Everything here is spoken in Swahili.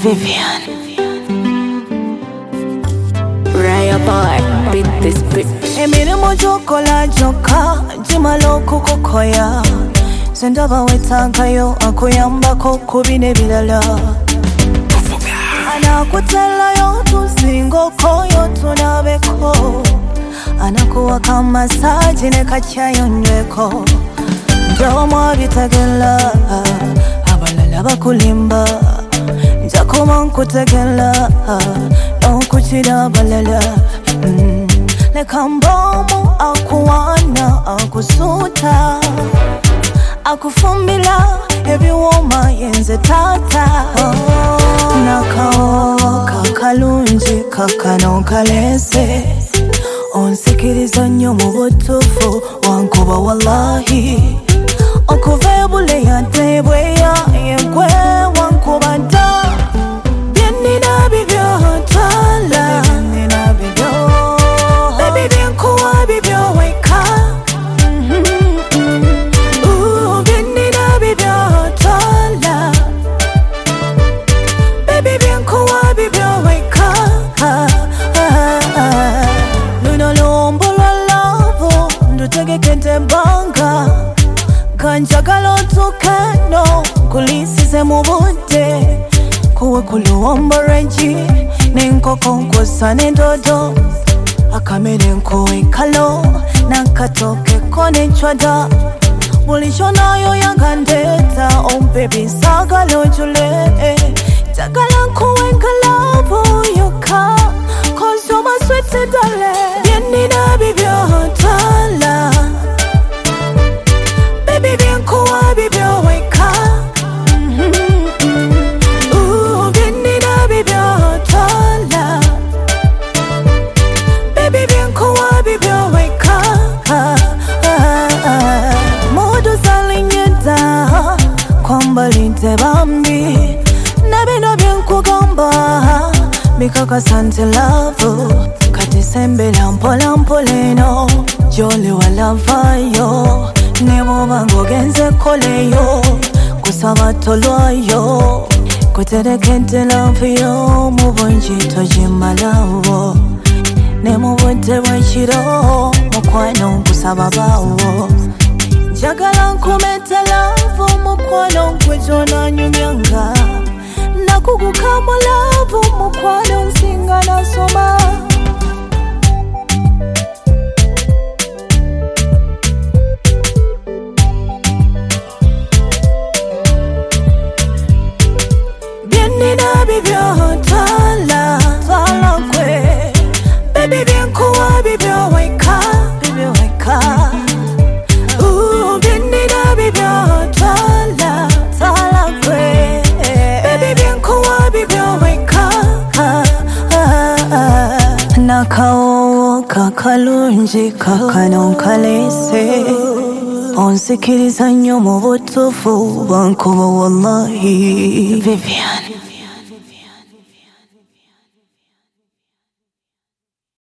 Vivian. Raya boy, beat this bitch. Emire mojoko la joka, jimalo kukokoya. Sendaba wetankayo, akuyambako kubine bilala. Anakutela yo tusingo koyo tunabeko. Anakuwa kama saji nekachayo nweko. Njawa mwabitagela, abalala bakulimba. Njakoma nkutegela, nokuchira balala. Nekambomu akuwana akusuta. Akufumbila ebiwoma yenze tata. Nakao kakalunji kakano kalese. Onsikiriza nyo mu butufu wankuba wallahi. Okuvebule ya debwe ya yenkwe wankuba da. Bienina bibyo tala. Bienina bibyo. Baby bienkuwa bibyo weka. Bienina bibyo tala. Baby bienkuwa bibyo weka. Luno lombo lwa lavo ndutege kente banga. Kanjagalo tukano kulisize mubute. Kuwe kuluombo renji nenkoko nkosa nendodo. Akamere nkowe kalo nakatoke kone chwada. Mulishona yo yangandeta baby sagalo jule. Tagala nkuwe nkalavo yoka. Cause you're my sweet darling. Bienina bibyo tala. Baby bienkuwa bibyo weka. Bienina bibyo tala. Baby bienkuwa bibyo weka. Modu zalinyeta kwamba linte bambi. Nabino bienkugamba mikaka sante love. Katisembela mpola mpoleno. Jole walavayo. Nebo bango genze koleyo. Kusaba tolwayo. Kuterekente love yo. Mubonji tojimalawo. Nemo wente wachiro. Mukwano kusaba bawo. Jagala nkumete love. Mukwano nkujona nyumyanga. Nakugukamu love. Mukwano nsinga na soma. Bienina bibyo tala. Tala kwe. Baby bienkuwa bibyo weka. Bibyo weka. Bienina bibyo tala. Tala kwe. Baby bienkuwa bibyo weka. Nakao kakalunji kakano kalese. Onsikiriza nyo mu butufu wankuba wallahi. Vivian.